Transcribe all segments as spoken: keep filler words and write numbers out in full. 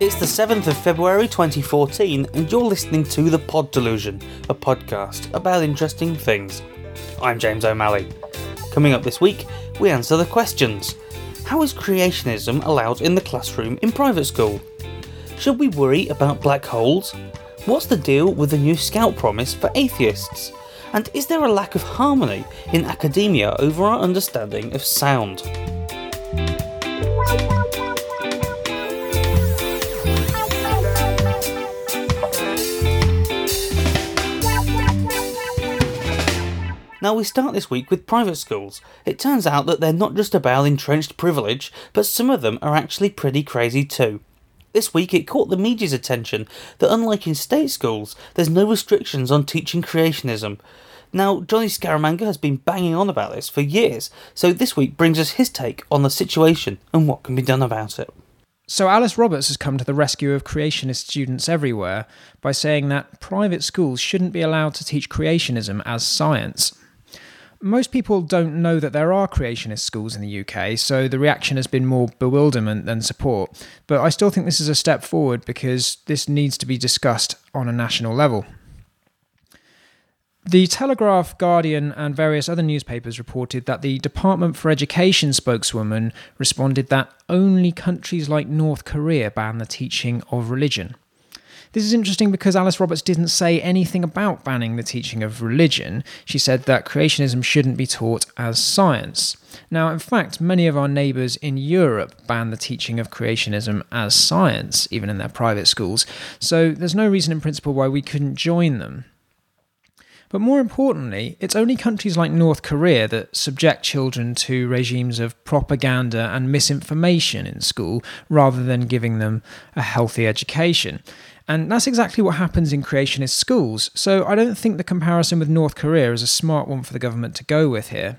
It's the seventh of February twenty fourteen and you're listening to The Pod Delusion, a podcast about interesting things. I'm James O'Malley. Coming up this week, we answer the questions. How is creationism allowed in the classroom in private school? Should we worry about black holes? What's the deal with the new Scout promise for atheists? And is there a lack of harmony in academia over our understanding of sound? Now we start this week with private schools. It turns out that they're not just about entrenched privilege, but some of them are actually pretty crazy too. This week it caught the media's attention that unlike in state schools, there's no restrictions on teaching creationism. Now, Johnny Scaramanga has been banging on about this for years, so this week brings us his take on the situation and what can be done about it. So Alice Roberts has come to the rescue of creationist students everywhere by saying that private schools shouldn't be allowed to teach creationism as science. Most people don't know that there are creationist schools in the U K, so the reaction has been more bewilderment than support. But I still think this is a step forward because this needs to be discussed on a national level. The Telegraph, Guardian and various other newspapers reported that the Department for Education spokeswoman responded that only countries like North Korea ban the teaching of religion. This is interesting because Alice Roberts didn't say anything about banning the teaching of religion. She said that creationism shouldn't be taught as science. Now, in fact, many of our neighbours in Europe ban the teaching of creationism as science, even in their private schools, so there's no reason in principle why we couldn't join them. But more importantly, it's only countries like North Korea that subject children to regimes of propaganda and misinformation in school rather than giving them a healthy education. And that's exactly what happens in creationist schools, so I don't think the comparison with North Korea is a smart one for the government to go with here.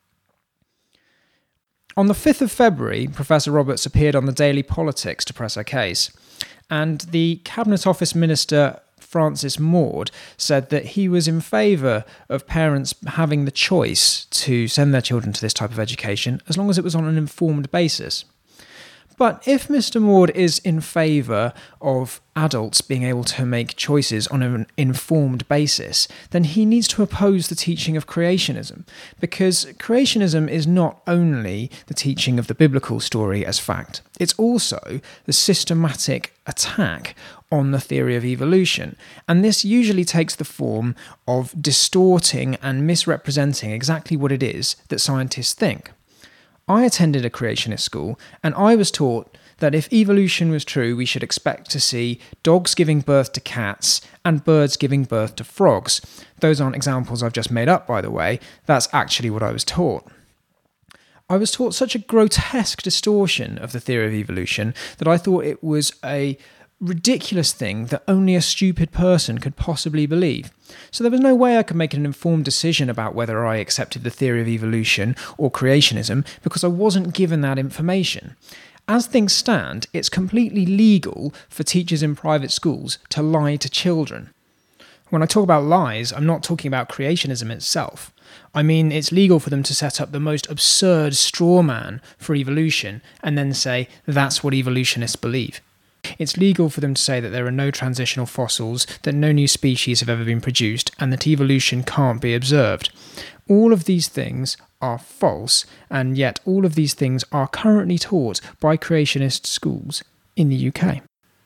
On the fifth of February, Professor Roberts appeared on the Daily Politics to press her case, and the Cabinet Office Minister Francis Maude said that he was in favour of parents having the choice to send their children to this type of education as long as it was on an informed basis. But if Mister Maude is in favour of adults being able to make choices on an informed basis, then he needs to oppose the teaching of creationism, because creationism is not only the teaching of the biblical story as fact, it's also the systematic attack on the theory of evolution, and this usually takes the form of distorting and misrepresenting exactly what it is that scientists think. I attended a creationist school, and I was taught that if evolution was true, we should expect to see dogs giving birth to cats and birds giving birth to frogs. Those aren't examples I've just made up, by the way. That's actually what I was taught. I was taught such a grotesque distortion of the theory of evolution that I thought it was a ridiculous thing that only a stupid person could possibly believe. So there was no way I could make an informed decision about whether I accepted the theory of evolution or creationism because I wasn't given that information. As things stand, it's completely legal for teachers in private schools to lie to children. When I talk about lies, I'm not talking about creationism itself. I mean, it's legal for them to set up the most absurd straw man for evolution and then say, that's what evolutionists believe. It's legal for them to say that there are no transitional fossils, that no new species have ever been produced, and that evolution can't be observed. All of these things are false, and yet all of these things are currently taught by creationist schools in the U K.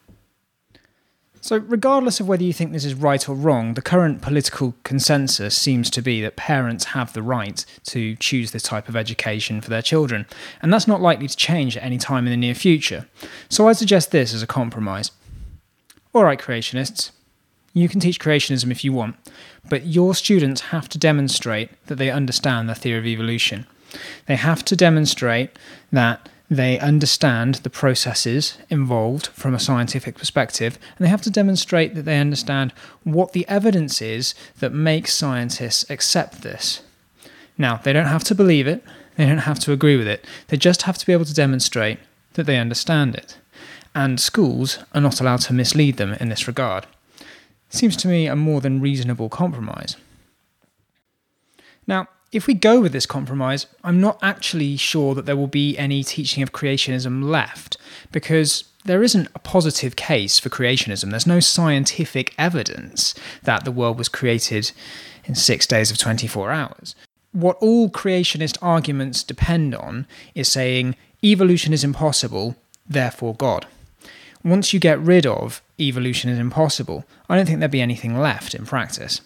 So regardless of whether you think this is right or wrong, the current political consensus seems to be that parents have the right to choose this type of education for their children, and that's not likely to change at any time in the near future. So I suggest this as a compromise. Alright, creationists, you can teach creationism if you want, but your students have to demonstrate that they understand the theory of evolution. They have to demonstrate that they understand the processes involved from a scientific perspective, and they have to demonstrate that they understand what the evidence is that makes scientists accept this. Now, they don't have to believe it, they don't have to agree with it, they just have to be able to demonstrate that they understand it. And schools are not allowed to mislead them in this regard. Seems to me a more than reasonable compromise. Now, if we go with this compromise, I'm not actually sure that there will be any teaching of creationism left, because there isn't a positive case for creationism. There's no scientific evidence that the world was created in six days of twenty-four hours. What all creationist arguments depend on is saying evolution is impossible, therefore God. Once you get rid of evolution is impossible, I don't think there'd be anything left in practice.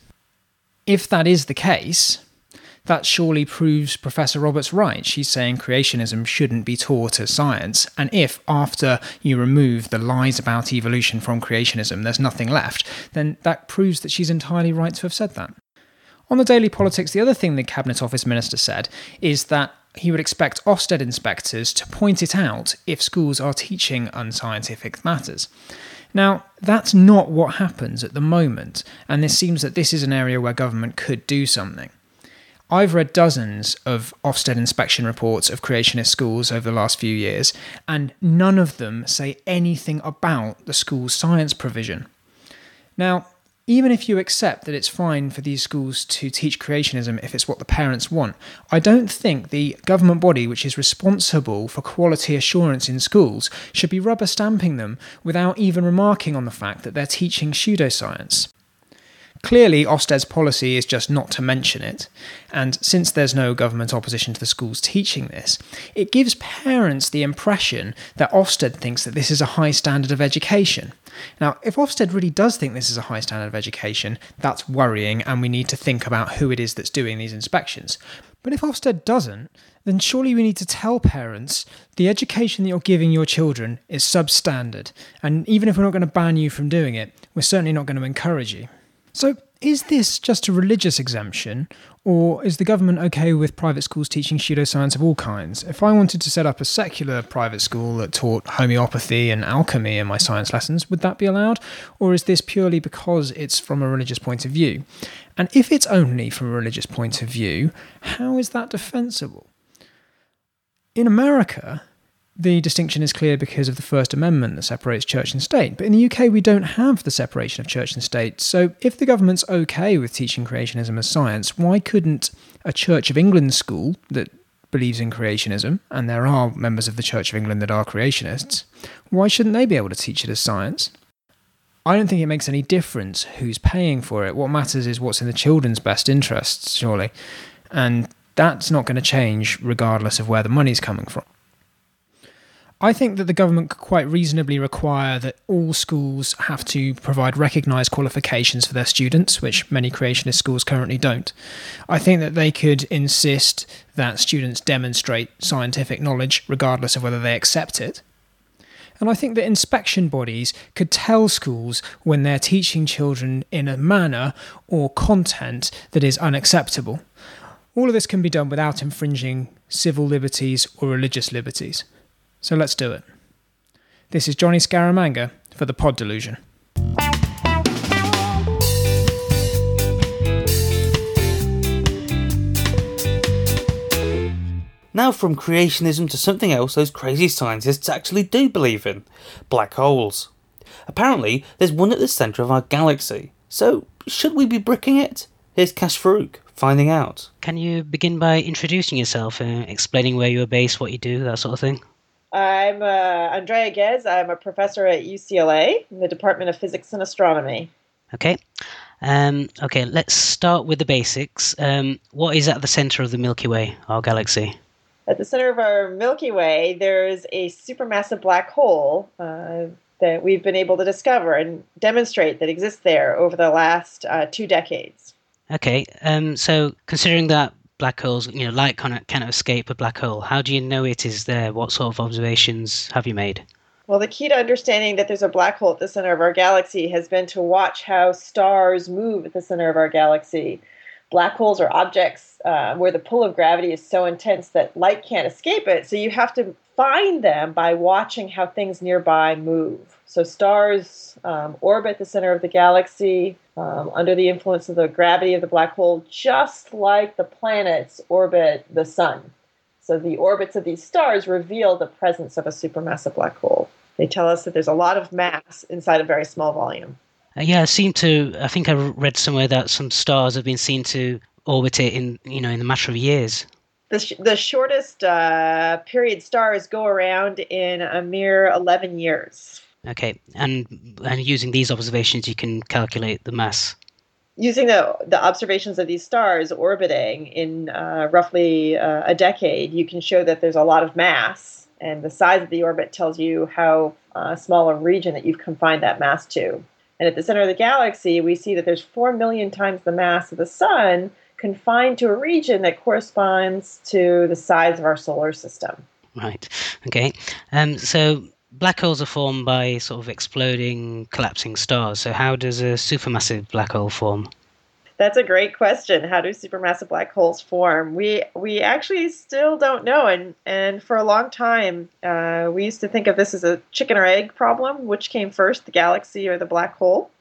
If that is the case, that surely proves Professor Roberts right. She's saying creationism shouldn't be taught as science, and if, after you remove the lies about evolution from creationism, there's nothing left, then that proves that she's entirely right to have said that. On the Daily Politics, the other thing the Cabinet Office Minister said is that he would expect Ofsted inspectors to point it out if schools are teaching unscientific matters. Now, that's not what happens at the moment, and this seems that this is an area where government could do something. I've read dozens of Ofsted inspection reports of creationist schools over the last few years, and none of them say anything about the school's science provision. Now, even if you accept that it's fine for these schools to teach creationism if it's what the parents want, I don't think the government body which is responsible for quality assurance in schools should be rubber stamping them without even remarking on the fact that they're teaching pseudoscience. Clearly, Ofsted's policy is just not to mention it, and since there's no government opposition to the schools teaching this, it gives parents the impression that Ofsted thinks that this is a high standard of education. Now, if Ofsted really does think this is a high standard of education, that's worrying, and we need to think about who it is that's doing these inspections. But if Ofsted doesn't, then surely we need to tell parents the education that you're giving your children is substandard, and even if we're not going to ban you from doing it, we're certainly not going to encourage you. So, is this just a religious exemption, or is the government okay with private schools teaching pseudoscience of all kinds? If I wanted to set up a secular private school that taught homeopathy and alchemy in my science lessons, would that be allowed? Or is this purely because it's from a religious point of view? And if it's only from a religious point of view, how is that defensible? In America, the distinction is clear because of the First Amendment that separates church and state. But in the U K, we don't have the separation of church and state. So if the government's okay with teaching creationism as science, why couldn't a Church of England school that believes in creationism, and there are members of the Church of England that are creationists, why shouldn't they be able to teach it as science? I don't think it makes any difference who's paying for it. What matters is what's in the children's best interests, surely. And that's not going to change regardless of where the money's coming from. I think that the government could quite reasonably require that all schools have to provide recognised qualifications for their students, which many creationist schools currently don't. I think that they could insist that students demonstrate scientific knowledge regardless of whether they accept it. And I think that inspection bodies could tell schools when they're teaching children in a manner or content that is unacceptable. All of this can be done without infringing civil liberties or religious liberties. So let's do it. This is Johnny Scaramanga for the Pod Delusion. Now from creationism to something else those crazy scientists actually do believe in. Black holes. Apparently, there's one at the centre of our galaxy. So, should we be bricking it? Here's Kash Farouk, finding out. Can you begin by introducing yourself, uh, explaining where you're based, what you do, that sort of thing? I'm uh, Andrea Ghez. I'm a professor at U C L A in the Department of Physics and Astronomy. Okay. Um, okay, let's start with the basics. Um, what is at the centre of the Milky Way, our galaxy? At the center of our Milky Way, there's a supermassive black hole uh, that we've been able to discover and demonstrate that exists there over the last uh, two decades. Okay, um, so considering that black holes, you know, light cannot, cannot escape a black hole, how do you know it is there? What sort of observations have you made? Well, the key to understanding that there's a black hole at the center of our galaxy has been to watch how stars move at the center of our galaxy. Black holes are objects uh, where the pull of gravity is so intense that light can't escape it, so you have to find them by watching how things nearby move. So stars um, orbit the center of the galaxy um, under the influence of the gravity of the black hole, just like the planets orbit the sun. So the orbits of these stars reveal the presence of a supermassive black hole. They tell us that there's a lot of mass inside a very small volume. Uh, yeah, I seem to. I think I read somewhere that some stars have been seen to orbit it in, you know, in a matter of years. The, sh- the shortest uh, period stars go around in a mere eleven years. Okay, and and using these observations, you can calculate the mass. Using the the observations of these stars orbiting in uh, roughly uh, a decade, you can show that there's a lot of mass, and the size of the orbit tells you how uh, small a region that you've confined that mass to. And at the center of the galaxy, we see that there's four million times the mass of the sun confined to a region that corresponds to the size of our solar system. Right. Okay. Um, so black holes are formed by sort of exploding, collapsing stars. So how does a supermassive black hole form? That's a great question. How do supermassive black holes form? We we actually still don't know, and and for a long time, uh, we used to think of this as a chicken or egg problem. Which came first, the galaxy or the black hole?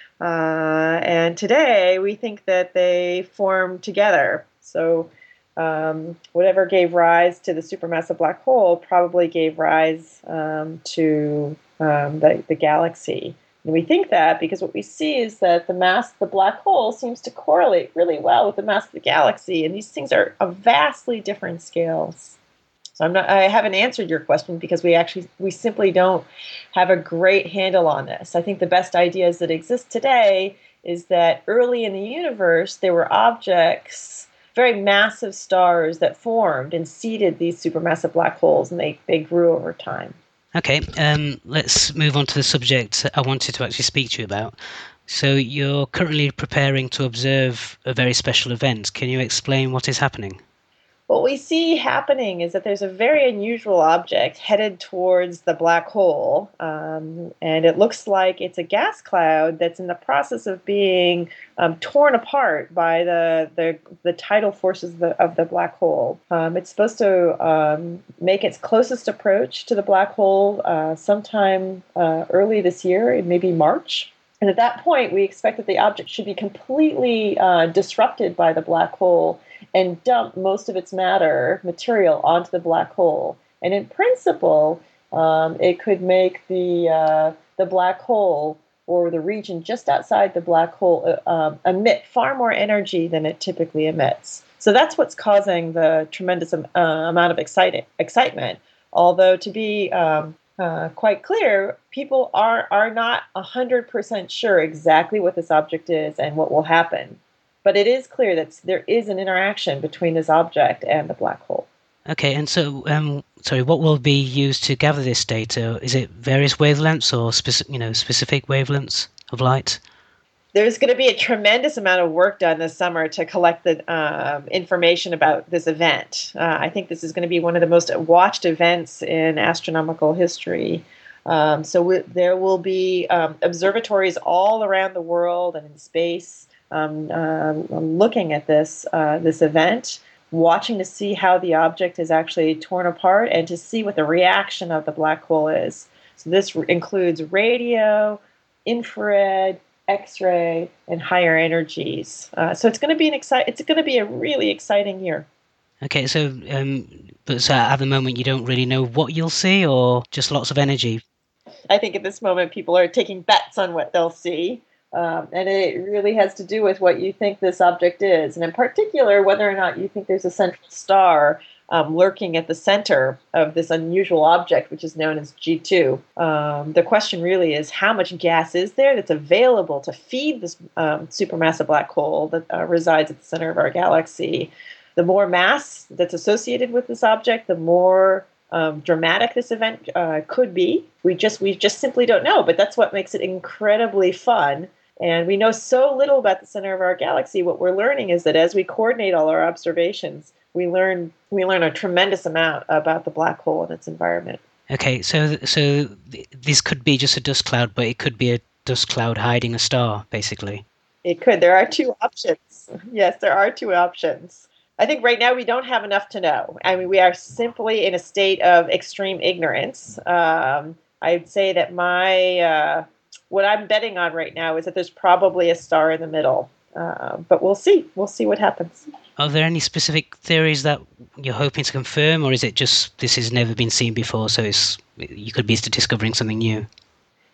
Uh, and today, we think that they form together. So um, whatever gave rise to the supermassive black hole probably gave rise um, to um, the, the galaxy. And we think that because what we see is that the mass of the black hole seems to correlate really well with the mass of the galaxy, and these things are of vastly different scales. So I'm not, I haven't answered your question because we actually, we simply don't have a great handle on this. I think the best ideas that exist today is that early in the universe, there were objects, very massive stars that formed and seeded these supermassive black holes, and they, they grew over time. Okay, um, let's move on to the subject I wanted to actually speak to you about. So you're currently preparing to observe a very special event. Can you explain what is happening? What we see happening is that there's a very unusual object headed towards the black hole, um, and it looks like it's a gas cloud that's in the process of being um, torn apart by the, the, the tidal forces of the, of the black hole. Um, it's supposed to um, make its closest approach to the black hole uh, sometime uh, early this year, maybe March. And at that point, we expect that the object should be completely uh, disrupted by the black hole and dump most of its matter material onto the black hole. And in principle, um, it could make the uh, the black hole or the region just outside the black hole uh, um, emit far more energy than it typically emits. So that's what's causing the tremendous uh, amount of exciting, excitement. Although to be um, uh, quite clear, people are, are not one hundred percent sure exactly what this object is and what will happen. But it is clear that there is an interaction between this object and the black hole. Okay, and so, um, sorry, what will be used to gather this data? Is it various wavelengths or specific, you know, specific wavelengths of light? There's going to be a tremendous amount of work done this summer to collect the um, information about this event. Uh, I think this is going to be one of the most watched events in astronomical history. Um, so we, there will be um, observatories all around the world and in space Um, uh, looking at this uh, this event, watching to see how the object is actually torn apart and to see what the reaction of the black hole is. So this r- includes radio, infrared, X-ray, and higher energies. Uh, so it's going to be an exci- It's going to be a really exciting year. Okay, so um, but so at the moment you don't really know what you'll see, or just lots of energy. I think at this moment people are taking bets on what they'll see. Um, and it really has to do with what you think this object is, and in particular, whether or not you think there's a central star um, lurking at the center of this unusual object, which is known as G two. Um, the question really is, how much gas is there that's available to feed this um, supermassive black hole that uh, resides at the center of our galaxy? The more mass that's associated with this object, the more um, dramatic this event uh, could be. We just we just simply don't know, but that's what makes it incredibly fun. And we know so little about the center of our galaxy. What we're learning is that as we coordinate all our observations, we learn we learn a tremendous amount about the black hole and its environment. Okay, so so this could be just a dust cloud, but it could be a dust cloud hiding a star, basically. It could. There are two options. Yes, there are two options. I think right now we don't have enough to know. I mean, we are simply in a state of extreme ignorance. Um, I'd say that my... Uh, What I'm betting on right now is that there's probably a star in the middle, uh, but we'll see. We'll see what happens. Are there any specific theories that you're hoping to confirm, or is it just this has never been seen before, so it's you could be discovering something new?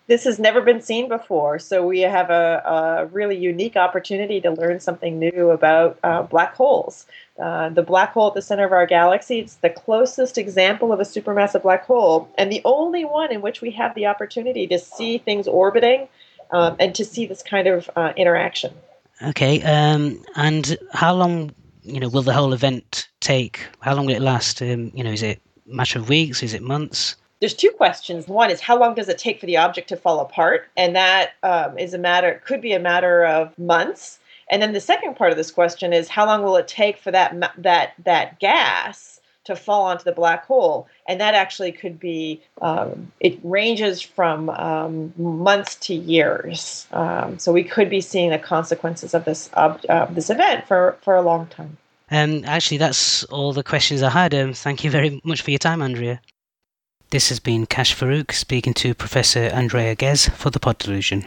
This has never been seen before, so we have a, a really unique opportunity to learn something new about uh, black holes. Uh, the black hole at the center of our galaxy, it's the closest example of a supermassive black hole, and the only one in which we have the opportunity to see things orbiting um, and to see this kind of uh, interaction. Okay, um, and how long, you know, will the whole event take? How long will it last? Um, you know, is it a matter of weeks? Is it months? There's two questions. One is how long does it take for the object to fall apart? And that um, is a matter, could be a matter of months. And then the second part of this question is how long will it take for that that that gas to fall onto the black hole? And that actually could be, um, it ranges from um, months to years. Um, so we could be seeing the consequences of this of uh, this event for, for a long time. Um, actually, that's all the questions I had. Um, thank you very much for your time, Andrea. This has been Kash Farooq speaking to Professor Andrea Ghez for the Pod Delusion.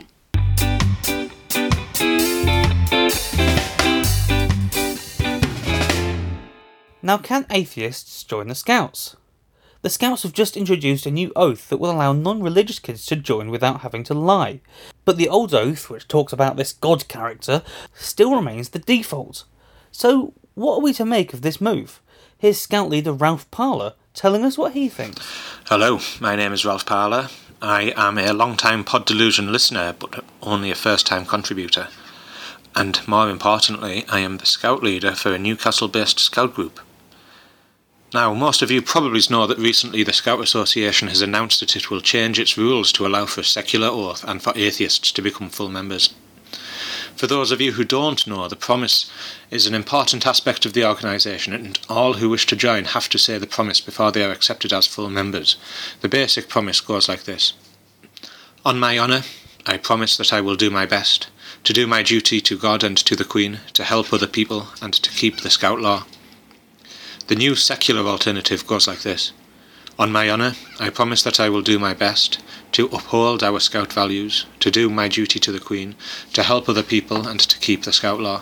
Now, can atheists join the Scouts? The Scouts have just introduced a new oath that will allow non-religious kids to join without having to lie. But the old oath, which talks about this God character, still remains the default. So, what are we to make of this move? Here's Scout leader Ralph Parler telling us what he thinks. Hello, my name is Ralph Parler. I am a long-time Pod Delusion listener, but only a first-time contributor. And more importantly, I am the Scout leader for a Newcastle-based Scout group. Now, most of you probably know that recently the Scout Association has announced that it will change its rules to allow for a secular oath and for atheists to become full members. For those of you who don't know, the promise is an important aspect of the organisation, and all who wish to join have to say the promise before they are accepted as full members. The basic promise goes like this. On my honour, I promise that I will do my best, to do my duty to God and to the Queen, to help other people, and to keep the Scout law. The new secular alternative goes like this. On my honour, I promise that I will do my best to uphold our Scout values, to do my duty to the Queen, to help other people and to keep the Scout law.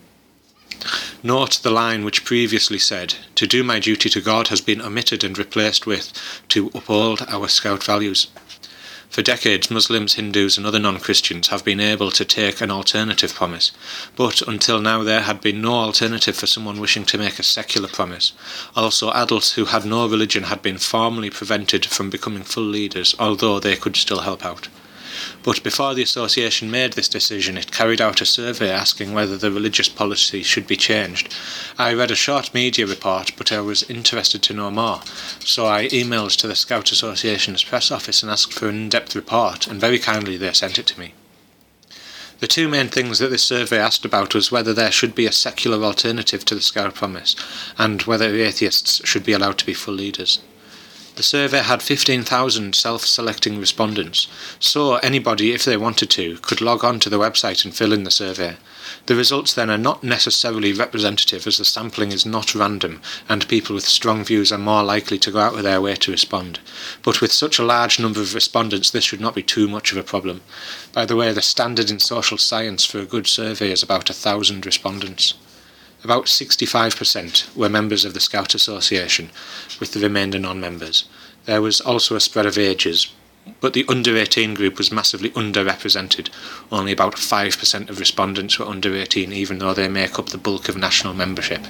Note the line which previously said, to do my duty to God has been omitted and replaced with, to uphold our Scout values. For decades, Muslims, Hindus and other non-Christians have been able to take an alternative promise, but until now there had been no alternative for someone wishing to make a secular promise. Also, adults who had no religion had been formally prevented from becoming full leaders, although they could still help out. But before the association made this decision, it carried out a survey asking whether the religious policy should be changed. I read a short media report, but I was interested to know more, so I emailed to the Scout Association's press office and asked for an in-depth report, and very kindly they sent it to me. The two main things that this survey asked about was whether there should be a secular alternative to the Scout promise, and whether atheists should be allowed to be full leaders. The survey had fifteen thousand self-selecting respondents, so anybody, if they wanted to, could log on to the website and fill in the survey. The results then are not necessarily representative, as the sampling is not random, and people with strong views are more likely to go out of their way to respond. But with such a large number of respondents, this should not be too much of a problem. By the way, the standard in social science for a good survey is about a thousand respondents. About sixty-five percent were members of the Scout Association, with the remainder non-members. There was also a spread of ages, but the under eighteen group was massively underrepresented. Only about five percent of respondents were under eighteen, even though they make up the bulk of national membership.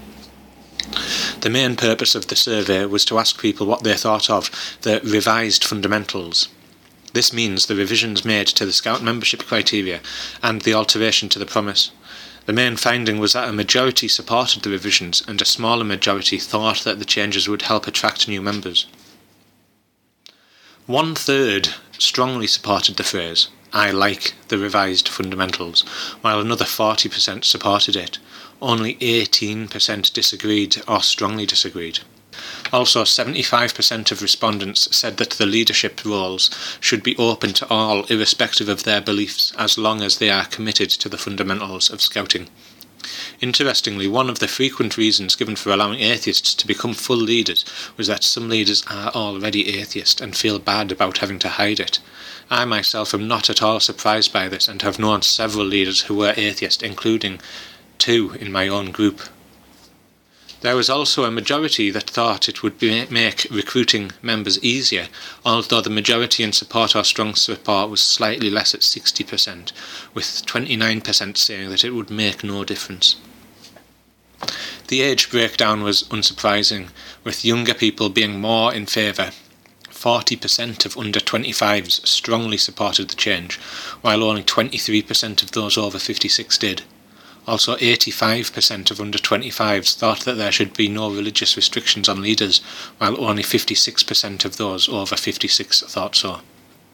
The main purpose of the survey was to ask people what they thought of the revised fundamentals. This means the revisions made to the Scout membership criteria and the alteration to the promise. The main finding was that a majority supported the revisions and a smaller majority thought that the changes would help attract new members. One third strongly supported the phrase, I like the revised fundamentals, while another forty percent supported it. Only eighteen percent disagreed or strongly disagreed. Also, seventy-five percent of respondents said that the leadership roles should be open to all, irrespective of their beliefs, as long as they are committed to the fundamentals of Scouting. Interestingly, one of the frequent reasons given for allowing atheists to become full leaders was that some leaders are already atheist and feel bad about having to hide it. I myself am not at all surprised by this and have known several leaders who were atheist, including two in my own group. There was also a majority that thought it would be, make recruiting members easier, although the majority in support or strong support was slightly less at sixty percent, with twenty-nine percent saying that it would make no difference. The age breakdown was unsurprising, with younger people being more in favour. forty percent of under twenty-fives strongly supported the change, while only twenty-three percent of those over fifty-six did. Also, eighty-five percent of under twenty-fives thought that there should be no religious restrictions on leaders, while only fifty-six percent of those over fifty-six thought so.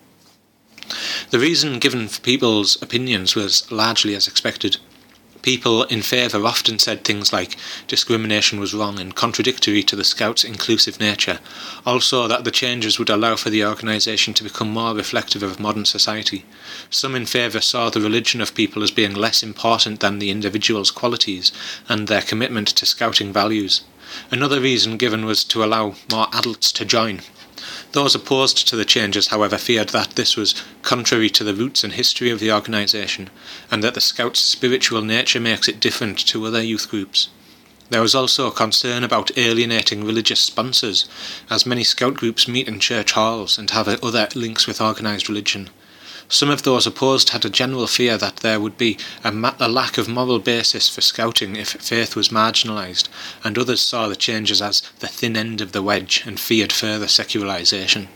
The reason given for people's opinions was largely as expected. People in favour often said things like discrimination was wrong and contradictory to the Scouts' inclusive nature, also that the changes would allow for the organisation to become more reflective of modern society. Some in favour saw the religion of people as being less important than the individual's qualities and their commitment to Scouting values. Another reason given was to allow more adults to join. Those opposed to the changes, however, feared that this was contrary to the roots and history of the organisation, and that the Scouts' spiritual nature makes it different to other youth groups. There was also concern about alienating religious sponsors, as many Scout groups meet in church halls and have other links with organised religion. Some of those opposed had a general fear that there would be a, ma- a lack of moral basis for Scouting if faith was marginalised, and others saw the changes as the thin end of the wedge and feared further secularisation.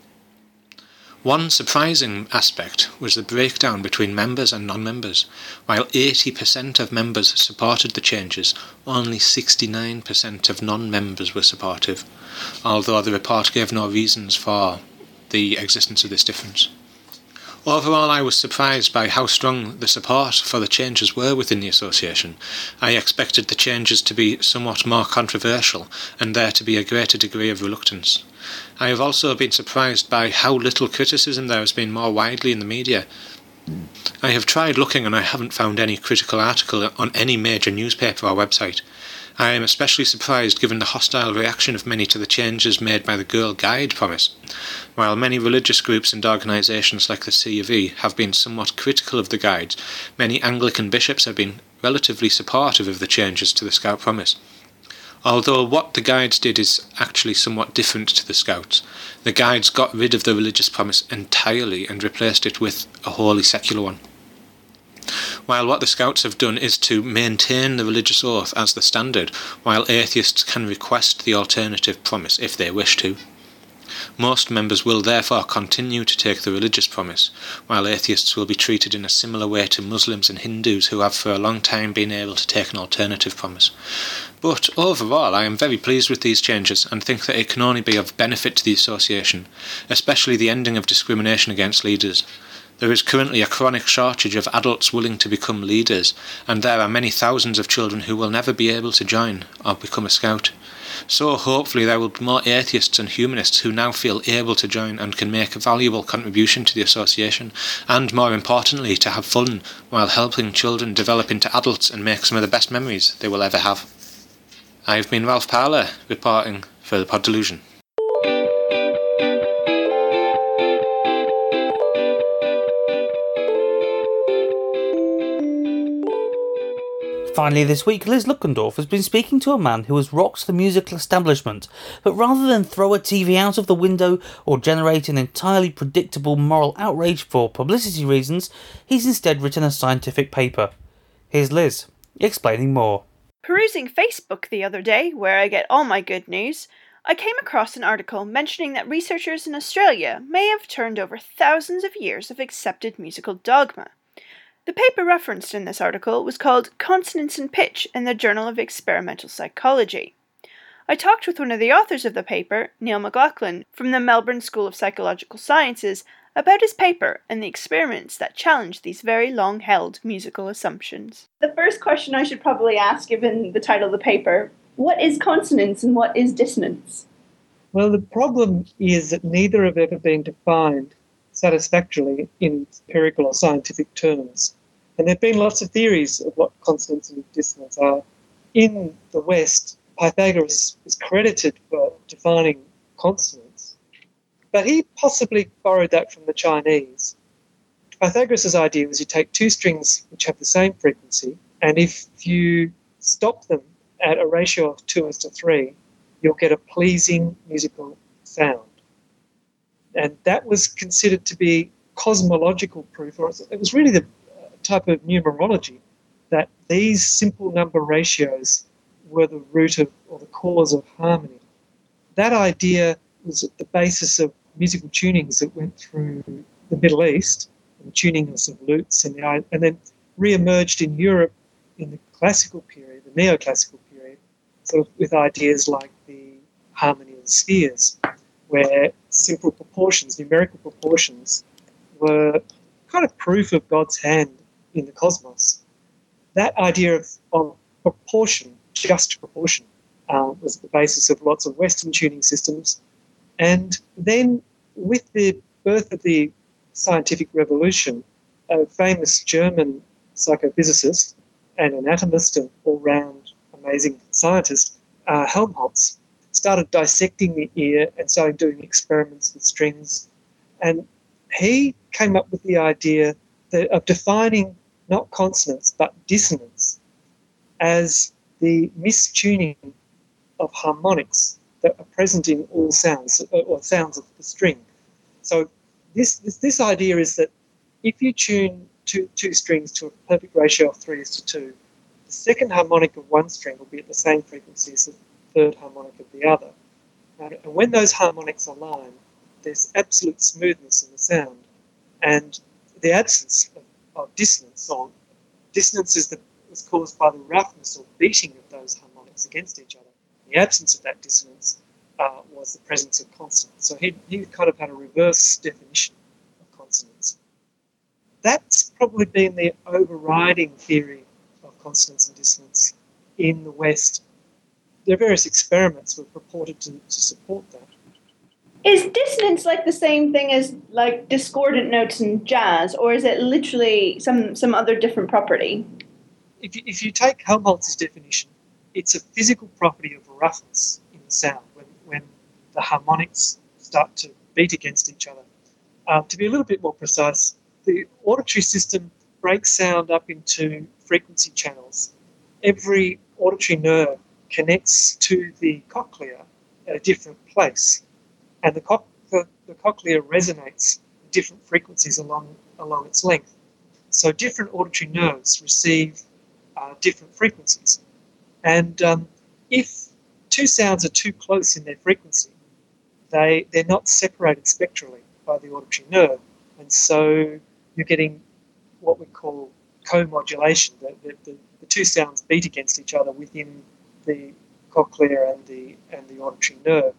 One surprising aspect was the breakdown between members and non-members. While eighty percent of members supported the changes, only sixty-nine percent of non-members were supportive, although the report gave no reasons for the existence of this difference. Overall, I was surprised by how strong the support for the changes were within the association. I expected the changes to be somewhat more controversial and there to be a greater degree of reluctance. I have also been surprised by how little criticism there has been more widely in the media. I have tried looking and I haven't found any critical article on any major newspaper or website. I am especially surprised given the hostile reaction of many to the changes made by the Girl Guide promise. While many religious groups and organisations like the C of E have been somewhat critical of the guides, many Anglican bishops have been relatively supportive of the changes to the Scout promise. Although what the guides did is actually somewhat different to the Scouts, the guides got rid of the religious promise entirely and replaced it with a wholly secular one. While what the Scouts have done is to maintain the religious oath as the standard, while atheists can request the alternative promise if they wish to. Most members will therefore continue to take the religious promise, while atheists will be treated in a similar way to Muslims and Hindus who have for a long time been able to take an alternative promise. But overall, I am very pleased with these changes and think that it can only be of benefit to the association, especially the ending of discrimination against leaders. There is currently a chronic shortage of adults willing to become leaders, and there are many thousands of children who will never be able to join or become a Scout. So hopefully there will be more atheists and humanists who now feel able to join and can make a valuable contribution to the association, and more importantly to have fun while helping children develop into adults and make some of the best memories they will ever have. I've been Ralph Parler, reporting for the Pod Delusion. Finally this week, Liz Luckendorf has been speaking to a man who has rocked the musical establishment, but rather than throw a T V out of the window or generate an entirely predictable moral outrage for publicity reasons, he's instead written a scientific paper. Here's Liz, explaining more. Perusing Facebook the other day, where I get all my good news, I came across an article mentioning that researchers in Australia may have turned over thousands of years of accepted musical dogma. The paper referenced in this article was called Consonance and Pitch in the Journal of Experimental Psychology. I talked with one of the authors of the paper, Neil McLaughlin, from the Melbourne School of Psychological Sciences, about his paper and the experiments that challenge these very long-held musical assumptions. The first question I should probably ask, given the title of the paper, what is consonance and what is dissonance? Well, the problem is that neither have ever been defined satisfactorily in empirical or scientific terms. And there have been lots of theories of what consonance and dissonance are. In the West, Pythagoras is credited for defining consonance, but he possibly borrowed that from the Chinese. Pythagoras' idea was you take two strings which have the same frequency, and if you stop them at a ratio of two is to three, you'll get a pleasing musical sound. And that was considered to be cosmological proof, or it was really the type of numerology, that these simple number ratios were the root of, or the cause of harmony. That idea was at the basis of musical tunings that went through the Middle East, and tunings of lutes, and, the, and then re-emerged in Europe in the classical period, the neoclassical period, sort of with ideas like the harmony of the spheres, where simple proportions, numerical proportions, were kind of proof of God's hand in the cosmos. That idea of, of proportion, just proportion, uh, was the basis of lots of Western tuning systems. And then with the birth of the scientific revolution, a famous German psychophysicist and anatomist and all-round amazing scientist, uh, Helmholtz, started dissecting the ear and started doing experiments with strings. And he came up with the idea that, of defining not consonance but dissonance as the mistuning of harmonics that are present in all sounds, or sounds of the string. So this this, this idea is that if you tune two, two strings to a perfect ratio of three is to two, the second harmonic of one string will be at the same frequency as the third harmonic of the other. And when those harmonics align, there's absolute smoothness in the sound. And the absence of, of dissonance, or dissonance is, the, is caused by the roughness or beating of those harmonics against each other. The absence of that dissonance uh, was the presence of consonance. So he, he kind of had a reverse definition of consonance. That's probably been the overriding theory of consonance and dissonance in the West. There are various experiments were purported to, to support that. Is dissonance like the same thing as like discordant notes in jazz, or is it literally some, some other different property? If you, if you take Helmholtz's definition, it's a physical property of roughness in the sound when, when the harmonics start to beat against each other. Um, to be a little bit more precise, the auditory system breaks sound up into frequency channels. Every auditory nerve connects to the cochlea at a different place, and the, co- the, the cochlea resonates at different frequencies along, along its length. So different auditory nerves receive uh, different frequencies. And um, if two sounds are too close in their frequency, they, they're not separated spectrally by the auditory nerve. And so you're getting what we call co-modulation. The, the, the, the two sounds beat against each other within the cochlea and the, and the auditory nerve.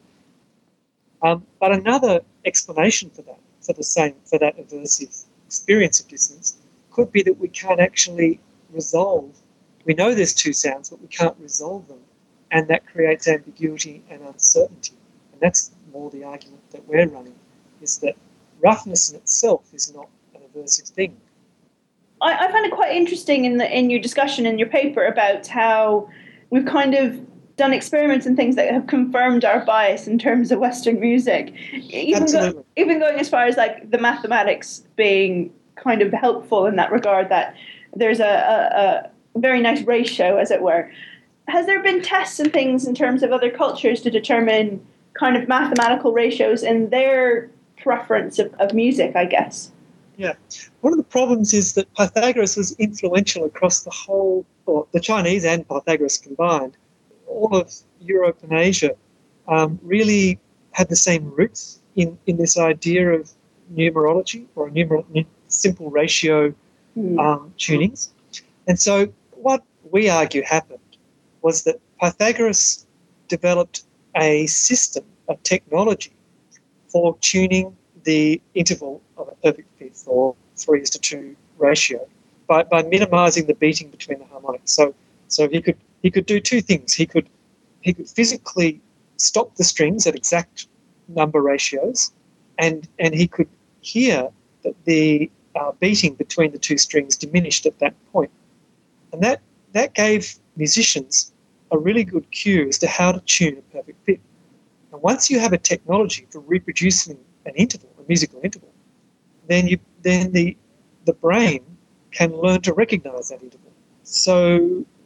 Um, but another explanation for that, for the same, for that aversive experience of dissonance, could be that we can't actually resolve. We know there's two sounds, but we can't resolve them, and that creates ambiguity and uncertainty. And that's more the argument that we're running, is that roughness in itself is not an aversive thing. I, I find it quite interesting in the in your discussion in your paper about how we've kind of done experiments and things that have confirmed our bias in terms of Western music. Even, go, even going as far as like the mathematics being kind of helpful in that regard, that there's a, a, a very nice ratio, as it were. Has there been tests and things in terms of other cultures to determine kind of mathematical ratios in their preference of, of music, I guess? Yeah. One of the problems is that Pythagoras was influential across the whole, or the Chinese and Pythagoras combined. All of Europe and Asia um, really had the same roots in, in this idea of numerology, or numer- simple ratio mm. um, tunings. And so what we argue happened was that Pythagoras developed a system, a technology for tuning the interval of a perfect fifth, or three is to two ratio, by, by minimising the beating between the harmonics. So so he could he could do two things. He could he could physically stop the strings at exact number ratios, and and he could hear that the uh, beating between the two strings diminished at that point. And that, that gave musicians a really good cue as to how to tune a perfect fifth. And once you have a technology for reproducing an interval, a musical interval, then you then the the brain can learn to recognise that interval. So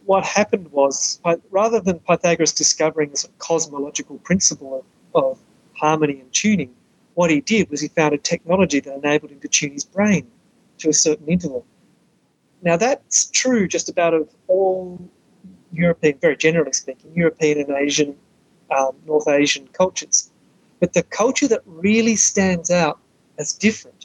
what happened was, rather than Pythagoras discovering this cosmological principle of, of harmony and tuning, what he did was he found a technology that enabled him to tune his brain to a certain interval. Now, that's true just about of all European, very generally speaking, European and Asian, um, North Asian cultures. But the culture that really stands out as different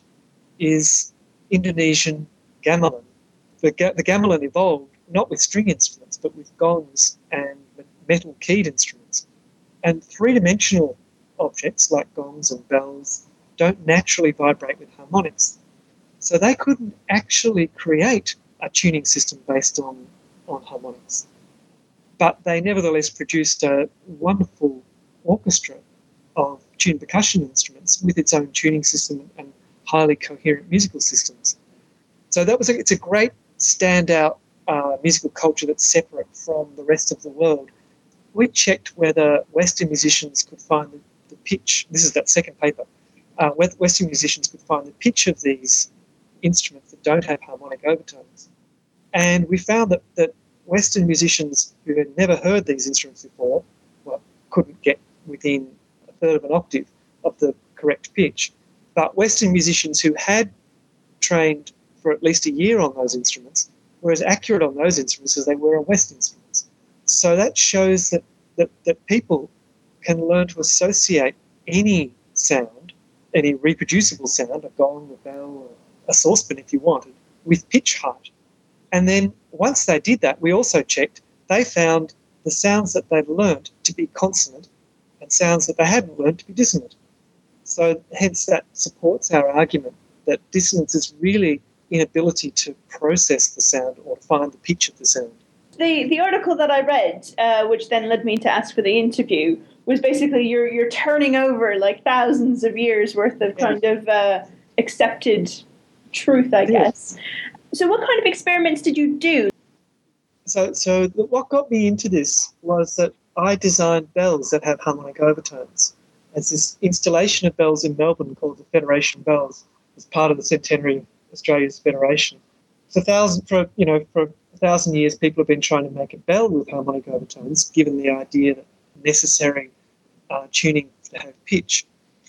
is Indonesian gamelan. The, ga- the gamelan evolved not with string instruments, but with gongs and metal keyed instruments. And three-dimensional objects like gongs and bells don't naturally vibrate with harmonics. So they couldn't actually create a tuning system based on, on harmonics. But they nevertheless produced a wonderful orchestra of tuned percussion instruments with its own tuning system and highly coherent musical systems. So that was a, it's a great standout uh, musical culture that's separate from the rest of the world. We checked whether Western musicians could find the, the pitch. This is that second paper. Uh, whether Western musicians could find the pitch of these instruments that don't have harmonic overtones. And we found that, that Western musicians who had never heard these instruments before, well, couldn't get within a third of an octave of the correct pitch. But Western musicians who had trained for at least a year on those instruments were as accurate on those instruments as they were on West instruments. So that shows that, that, that people can learn to associate any sound, any reproducible sound, a gong, a bell, or a saucepan if you wanted, with pitch height. And then once they did that, we also checked, they found the sounds that they'd learnt to be consonant and sounds that they hadn't learnt to be dissonant. So hence that supports our argument that dissonance is really inability to process the sound or to find the pitch of the sound. The the article that I read, uh, which then led me to ask for the interview, was basically you're you're turning over like thousands of years worth of kind of uh, accepted truth, I guess. So what kind of experiments did you do? So, so the, what got me into this was that I designed bells that have harmonic overtones. There's this installation of bells in Melbourne called the Federation Bells, as part of the centenary of Australia's Federation. For a thousand, for you know, for a thousand years, people have been trying to make a bell with harmonic overtones, given the idea that necessary uh, tuning to have pitch.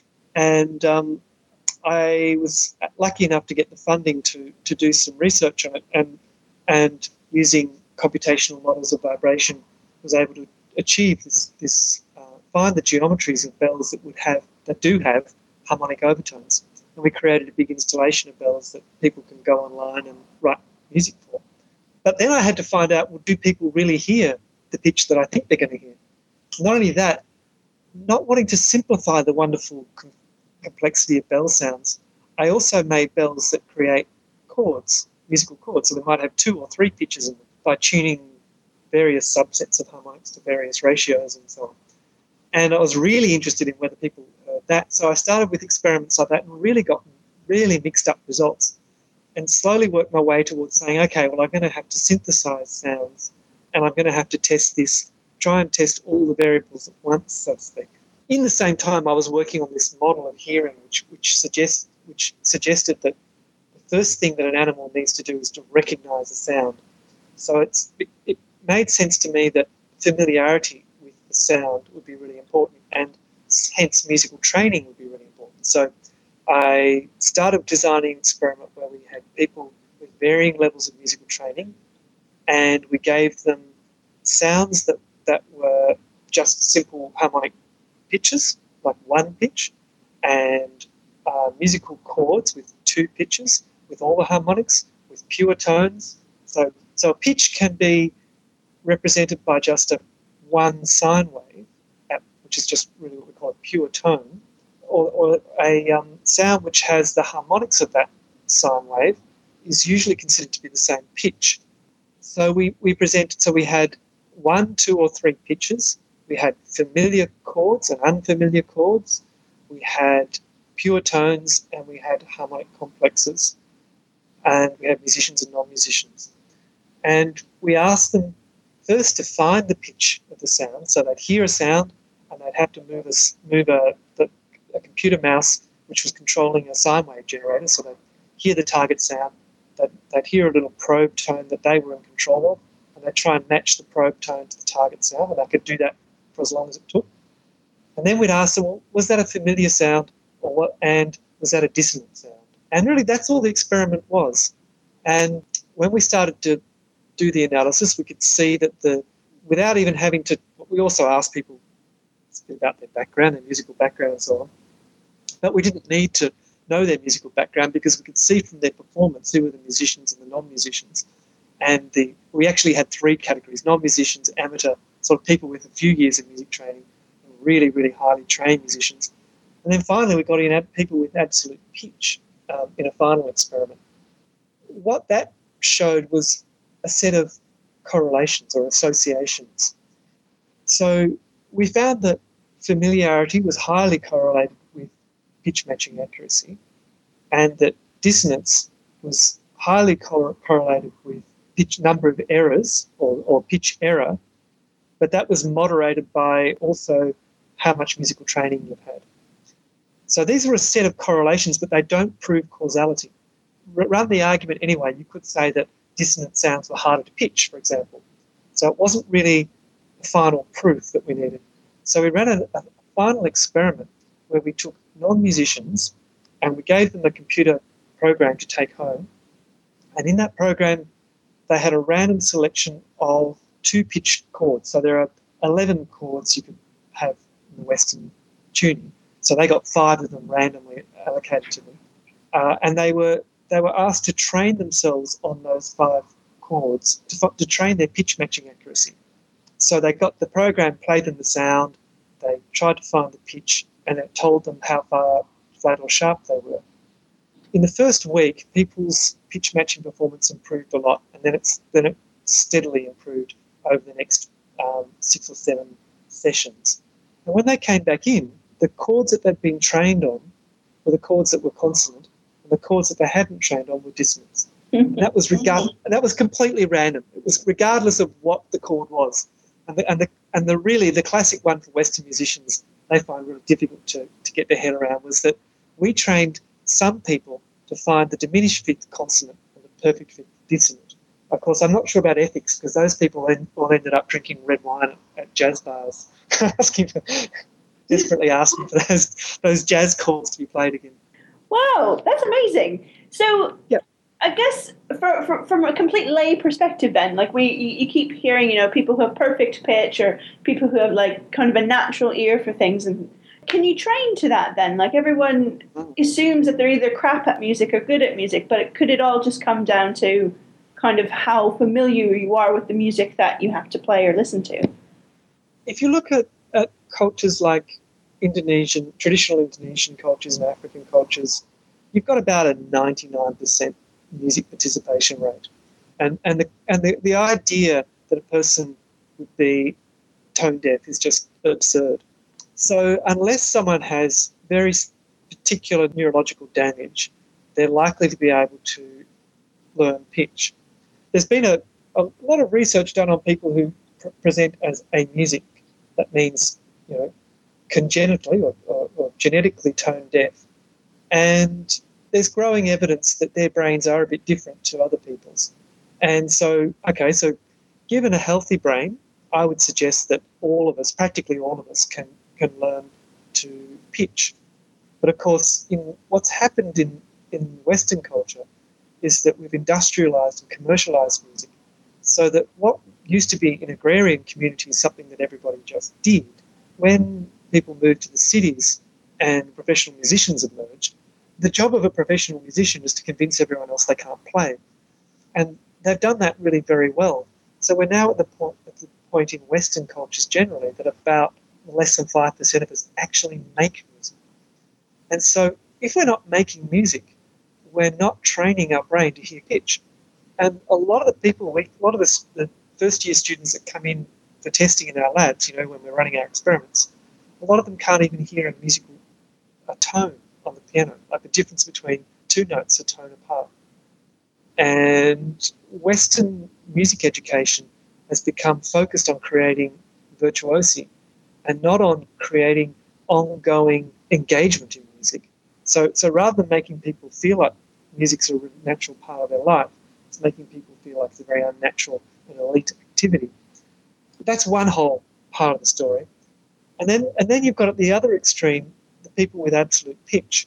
And um, I was lucky enough to get the funding to to do some research on it, and and using computational models of vibration, was able to achieve this this uh, find the geometries of bells that would have that do have harmonic overtones. And we created a big installation of bells that people can go online and write music for. But then I had to find out, well, do people really hear the pitch that I think they're going to hear? Not only that, not wanting to simplify the wonderful com- complexity of bell sounds, I also made bells that create chords, musical chords, so they might have two or three pitches in them by tuning various subsets of harmonics to various ratios and so on. And I was really interested in whether people heard that. So I started with experiments like that and really got really mixed up results and slowly worked my way towards saying, okay, well, I'm going to have to synthesize sounds and I'm going to have to test this, try and test all the variables at once, so to speak. In the same time, I was working on this model of hearing, which, which, suggests, which suggested that the first thing that an animal needs to do is to recognize a sound. So it's, it, it made sense to me that familiarity with the sound would be really important, and hence musical training would be really important. So I started designing an experiment where we had people with varying levels of musical training, and we gave them sounds that, that were just simple harmonic pitches, like one pitch, and uh, musical chords with two pitches, with all the harmonics, with pure tones. So, so a pitch can be represented by just a one sine wave, at, which is just really what we call a pure tone, or, or a um, sound which has the harmonics of that sine wave is usually considered to be the same pitch. So we, we presented, so we had one, two or three pitches. We had familiar chords and unfamiliar chords. We had pure tones and we had harmonic complexes. And we had musicians and non-musicians. And we asked them first to find the pitch of the sound. So they'd hear a sound and they'd have to move a, move a, the, a computer mouse, which was controlling a sine wave generator. So they'd hear the target sound. They'd, they'd hear a little probe tone that they were in control of. And they try and match the probe tone to the target sound, and they could do that for as long as it took. And then we'd ask them, well, was that a familiar sound, or what? And was that a dissonant sound? And really, that's all the experiment was. And when we started to do the analysis, we could see that the, without even having to, we also asked people about their background, their musical background and so on, but we didn't need to know their musical background because we could see from their performance who were the musicians and the non-musicians. And the we actually had three categories: non-musicians, amateur, sort of people with a few years of music training, and really, really highly trained musicians. And then finally, we got in people with absolute pitch um, in a final experiment. What that showed was a set of correlations or associations. So we found that familiarity was highly correlated with pitch matching accuracy, and that dissonance was highly cor- correlated with pitch number of errors or, or pitch error, but that was moderated by also how much musical training you've had. So these are a set of correlations, but they don't prove causality. R- run the argument anyway, you could say that dissonant sounds were harder to pitch, for example. So it wasn't really the final proof that we needed. So we ran a, a final experiment where we took non-musicians and we gave them a computer program to take home. And in that program, they had a random selection of two pitch chords. So there are eleven chords you could have in the Western tuning. So they got five of them randomly allocated to them. Uh, and they were they were asked to train themselves on those five chords, to, to train their pitch matching accuracy. So they got the program, played them the sound, they tried to find the pitch, and it told them how far flat or sharp they were. In the first week, people's pitch matching performance improved a lot, and then it's then it steadily improved over the next um, six or seven sessions. And when they came back in, the chords that they'd been trained on were the chords that were consonant, and the chords that they hadn't trained on were dissonant. And that was regard that was completely random. It was regardless of what the chord was. And the and the and the really the classic one for Western musicians they find really difficult to, to get their head around was that we trained some people to find the diminished fifth consonant and the perfect fifth dissonant. Of course, I'm not sure about ethics because those people then all ended up drinking red wine at, at jazz bars, asking for, desperately asking for those those jazz chords to be played again. Wow, that's amazing. So, yeah. I guess for, for, from a complete lay perspective then, like we you, you keep hearing, you know, people who have perfect pitch or people who have like kind of a natural ear for things. And can you train to that then? Like everyone assumes that they're either crap at music or good at music, but it, could it all just come down to kind of how familiar you are with the music that you have to play or listen to? If you look at, at cultures like Indonesian, traditional Indonesian cultures and African cultures, you've got about a ninety-nine percent music participation rate. And and the and the, the idea that a person would be tone deaf is just absurd. So unless someone has very particular neurological damage, they're likely to be able to learn pitch. There's been a, a lot of research done on people who pr- present as amusic. That means, you know, congenitally or, or, or genetically tone deaf. And there's growing evidence that their brains are a bit different to other people's. And so, okay, so given a healthy brain, I would suggest that all of us, practically all of us, can, can learn to pitch. But of course, in what's happened in, in Western culture is that we've industrialised and commercialised music so that what used to be in agrarian communities something that everybody just did, when people moved to the cities and professional musicians emerged, the job of a professional musician is to convince everyone else they can't play. And they've done that really very well. So we're now at the point, at the point in Western cultures generally that about less than five percent of us actually make music. And so if we're not making music, we're not training our brain to hear pitch. And a lot of the people, we, a lot of the, the first year students that come in for testing in our labs, you know, when we're running our experiments, a lot of them can't even hear a musical a tone on the piano, like the difference between two notes a tone apart. And Western music education has become focused on creating virtuosi and not on creating ongoing engagement in music. So, so rather than making people feel like music's a natural part of their life, it's making people feel like it's a very unnatural and elite activity. creativity. That's one whole part of the story. And then and then you've got at the other extreme, the people with absolute pitch.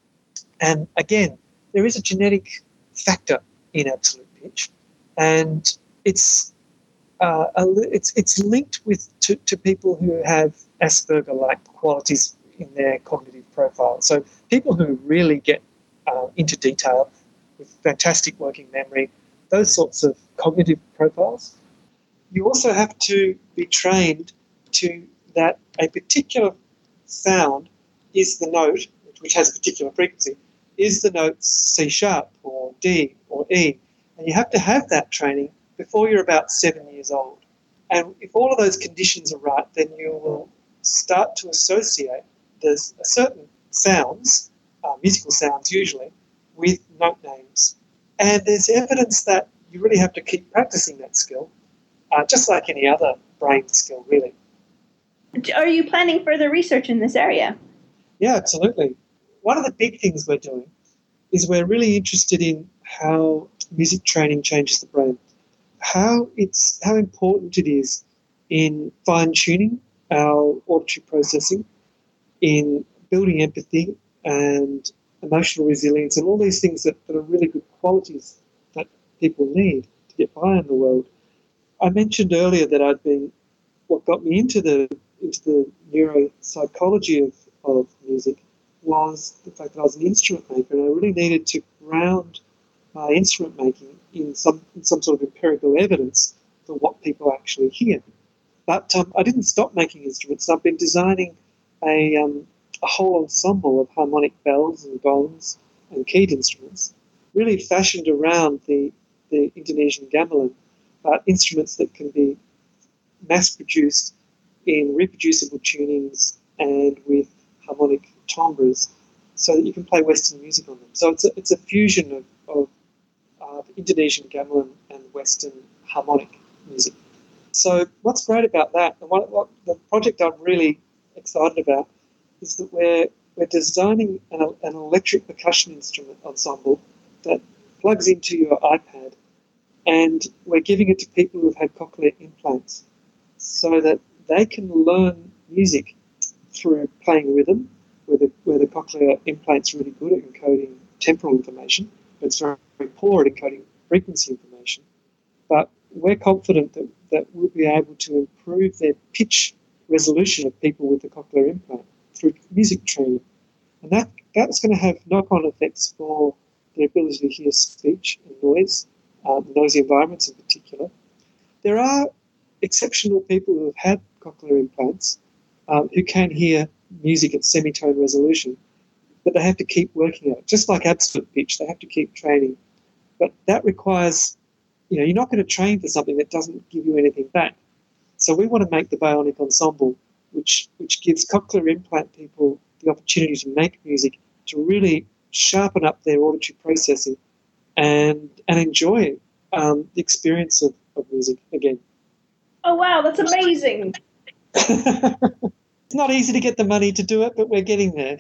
And again, there is a genetic factor in absolute pitch, and it's uh, a, it's it's linked with to, to people who have Asperger-like qualities in their cognitive profile. So people who really get uh, into detail with fantastic working memory, those sorts of cognitive profiles. You also have to be trained to that a particular sound is the note, which has a particular frequency, is the note C sharp or D or E. And you have to have that training before you're about seven years old. And if all of those conditions are right, then you will start to associate there's certain sounds, uh, musical sounds usually, with note names. And there's evidence that you really have to keep practicing that skill, uh, just like any other brain skill, really. Are you planning further research in this area? Yeah, absolutely. One of the big things we're doing is we're really interested in how music training changes the brain, how it's how important it is in fine-tuning our auditory processing, in building empathy and emotional resilience and all these things that, that are really good qualities that people need to get by in the world. I mentioned earlier that I'd been, what got me into the into the neuropsychology of, of music was the fact that I was an instrument maker, and I really needed to ground my instrument making in some in some sort of empirical evidence for what people actually hear. But um, I didn't stop making instruments. I've been designing a, um, a whole ensemble of harmonic bells and gongs and keyed instruments, really fashioned around the, the Indonesian gamelan, but instruments that can be mass-produced in reproducible tunings and with harmonic timbres so that you can play Western music on them. So it's a, it's a fusion of, of uh, Indonesian gamelan and Western harmonic music. So what's great about that, and what, what the project I'm really excited about, is that we're we're designing an, an electric percussion instrument ensemble that plugs into your iPad, and we're giving it to people who've had cochlear implants so that they can learn music through playing rhythm, where the, where the cochlear implant's really good at encoding temporal information, but it's very, very poor at encoding frequency information. But we're confident that, that we'll be able to improve their pitch resolution of people with the cochlear implant through music training. And that that's going to have knock-on effects for their ability to hear speech and noise, um, noisy environments in particular. There are exceptional people who have had cochlear implants um, who can hear music at semitone resolution, but they have to keep working at it. Just like absolute pitch, they have to keep training. But that requires, you know, you're not going to train for something that doesn't give you anything back. So we want to make the bionic ensemble, which which gives cochlear implant people the opportunity to make music, to really sharpen up their auditory processing and and enjoy um, the experience of, of music again. Oh, wow, that's amazing. It's not easy to get the money to do it, but we're getting there.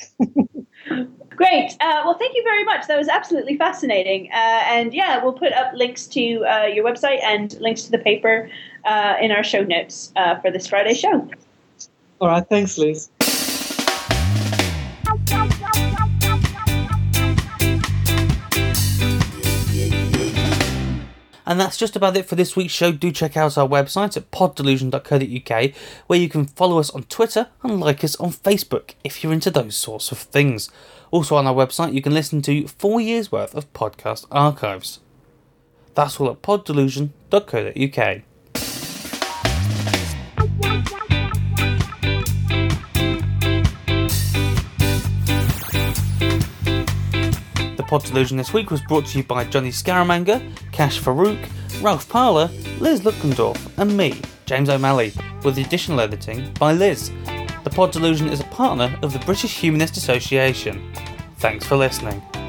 Great. Uh, well, thank you very much. That was absolutely fascinating. Uh, and yeah, we'll put up links to uh, your website and links to the paper uh, in our show notes uh, for this Friday show. All right. Thanks, Liz. And that's just about it for this week's show. Do check out our website at pod delusion dot co dot uk, where you can follow us on Twitter and like us on Facebook if you're into those sorts of things. Also on our website you can listen to four years worth of podcast archives. That's all at pod delusion dot co dot uk. Pod Delusion this week was brought to you by Johnny Scaramanga, Cash Farouk, Ralph Parler, Liz Luckendorf and me, James O'Malley, with the additional editing by Liz. The Pod Delusion is a partner of the British Humanist Association. Thanks for listening.